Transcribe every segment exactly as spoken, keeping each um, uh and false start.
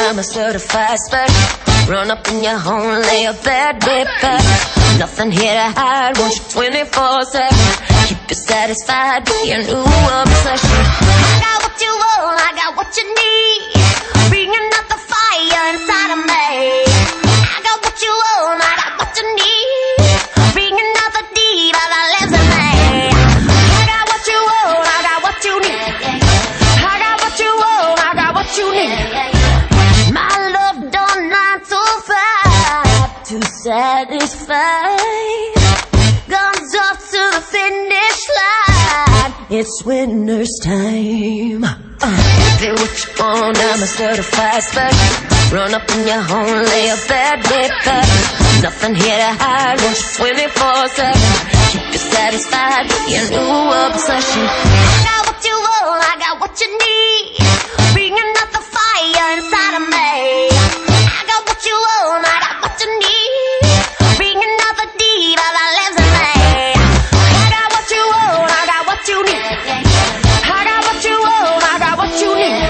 I'm a certified special. Run up in your home, lay a bad bit back. Nothing here to hide, want you twenty-four seven. Keep you satisfied, be a new obsession. I got what you want, I got what you need. Bringing up the fire inside of me. I got what you want, I got what you need. Bringing out the diva that lives in me. I got what you want, I got what you need. I got what you want, I got what you need. My love done nine to five to satisfy. Guns up to the finish line. It's winner's time. Uh, get what you want, I'm a certified special. Run up in your home, lay a bad bit back. Nothing here to hide, want you twenty-four seven. Keep you satisfied, be a new obsession. I got what you want, I got what you need. Bringing up the fire inside of me. I got what you want, I got what you need. Bringing out the diva that lives in me. I got what you want, I got what you need. I got what you want, I got what you need.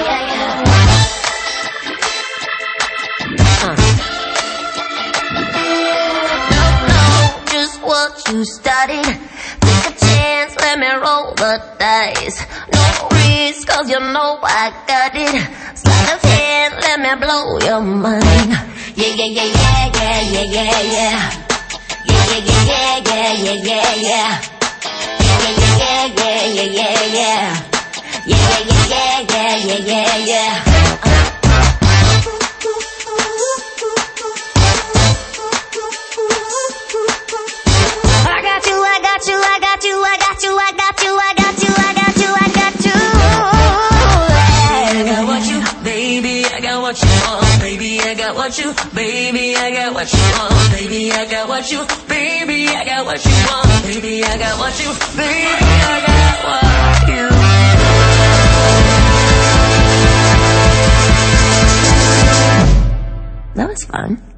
Uh. Don't know just what you studied. Take a chance, let me roll the dice. No risk, cause you know I got it. Sleight of hand, let me blow your mind. Yeah, yeah, yeah, yeah, yeah, yeah, yeah, yeah. Yeah, yeah, yeah, yeah, yeah, yeah, yeah. Yeah, yeah, yeah, yeah, yeah, yeah, yeah. Yeah, yeah, yeah, yeah, yeah, yeah, yeah. I got you, I got you, I got you, I got you, I got you, I got you, I got you, I got you. I got what you, baby, I got what you want, baby, I got what you, baby, I got what you want, baby, I got what you, baby, I got what you want, baby, I got what you, baby, I got what you. That was fun.